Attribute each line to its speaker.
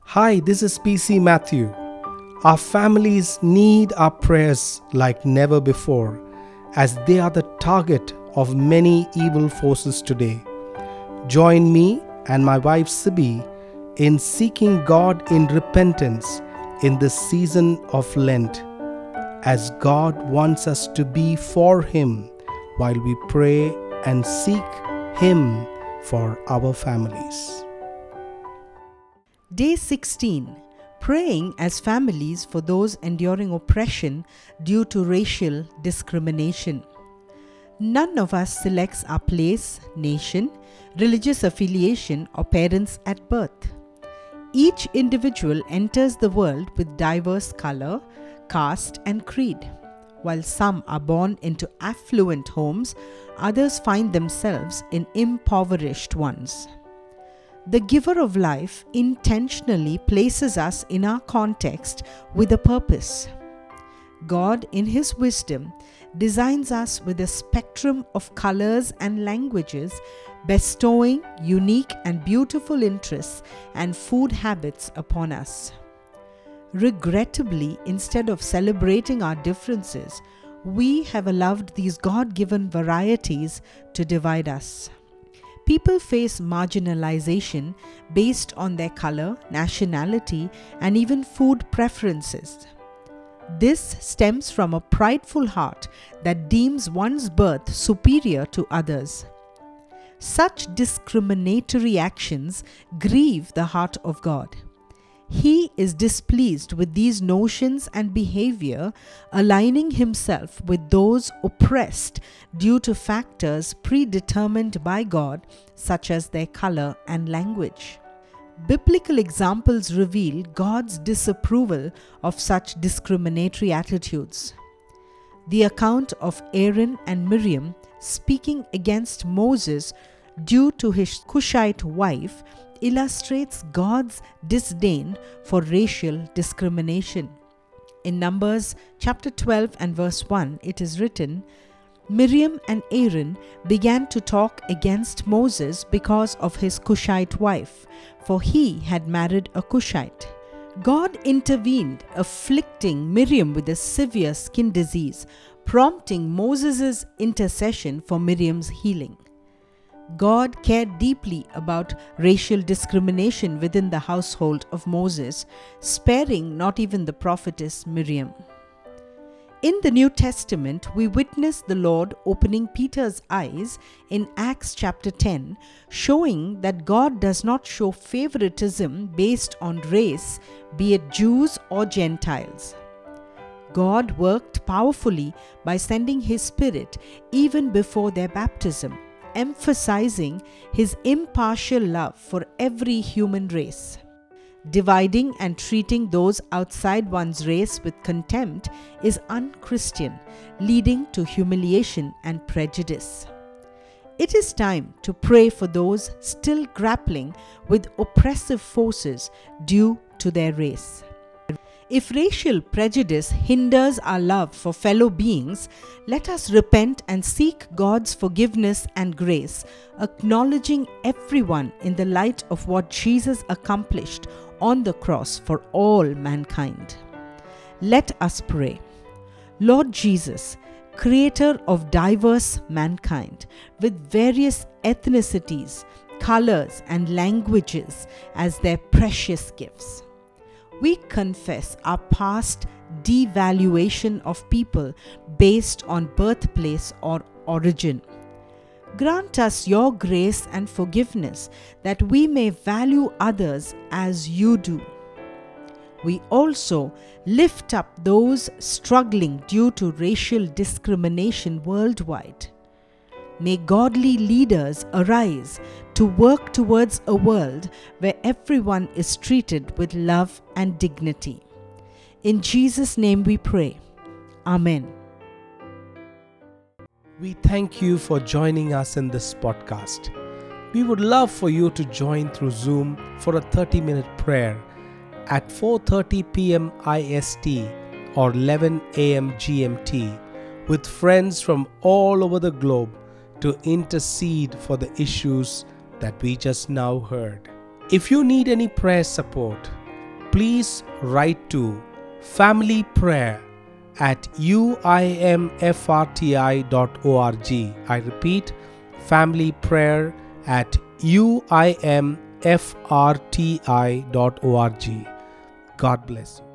Speaker 1: Hi, this is PC Matthew. Our families need our prayers like never before, as they are the target of many evil forces today. Join me and my wife Sibi in seeking God in repentance in this season of Lent, as God wants us to be for Him while we pray and seek Him for our families.
Speaker 2: Day 16. Praying as families for those enduring oppression due to racial discrimination. None of us selects our place, nation, religious affiliation, or parents at birth. Each individual enters the world with diverse color, caste, and creed. While some are born into affluent homes, others find themselves in impoverished ones. The giver of life intentionally places us in our context with a purpose. God, in His wisdom, designs us with a spectrum of colors and languages, bestowing unique and beautiful interests and food habits upon us. Regrettably, instead of celebrating our differences, we have allowed these God-given varieties to divide us. People face marginalization based on their color, nationality, and even food preferences. This stems from a prideful heart that deems one's birth superior to others. Such discriminatory actions grieve the heart of God. He is displeased with these notions and behavior, aligning Himself with those oppressed due to factors predetermined by God, such as their color and language. Biblical examples reveal God's disapproval of such discriminatory attitudes. The account of Aaron and Miriam speaking against Moses due to his Cushite wife illustrates God's disdain for racial discrimination. In Numbers chapter 12 and verse 1, it is written, Miriam and Aaron began to talk against Moses because of his Cushite wife, for he had married a Cushite. God intervened, afflicting Miriam with a severe skin disease, prompting Moses' intercession for Miriam's healing. God cared deeply about racial discrimination within the household of Moses, sparing not even the prophetess Miriam. In the New Testament, we witness the Lord opening Peter's eyes in Acts chapter 10, showing that God does not show favoritism based on race, be it Jews or Gentiles. God worked powerfully by sending His Spirit even before their baptism, emphasizing His impartial love for every human race. Dividing and treating those outside one's race with contempt is unchristian, leading to humiliation and prejudice. It is time to pray for those still grappling with oppressive forces due to their race. If racial prejudice hinders our love for fellow beings, let us repent and seek God's forgiveness and grace, acknowledging everyone in the light of what Jesus accomplished on the cross for all mankind. Let us pray. Lord Jesus, Creator of diverse mankind with various ethnicities, colors, and languages as their precious gifts, we confess our past devaluation of people based on birthplace or origin. Grant us your grace and forgiveness that we may value others as you do. We also lift up those struggling due to racial discrimination worldwide. May godly leaders arise to work towards a world where everyone is treated with love and dignity. In Jesus' name we pray. Amen.
Speaker 1: We thank you for joining us in this podcast. We would love for you to join through Zoom for a 30-minute prayer at 4:30 p.m. IST or 11 a.m. GMT with friends from all over the globe to intercede for the issues that we just now heard. If you need any prayer support, please write to Family Prayer at uimfrti.org. I repeat, Family Prayer at uimfrti.org. God bless you.